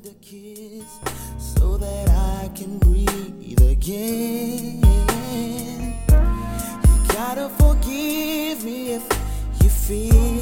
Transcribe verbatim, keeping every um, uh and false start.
a kiss so that I can breathe again. You gotta forgive me if you feel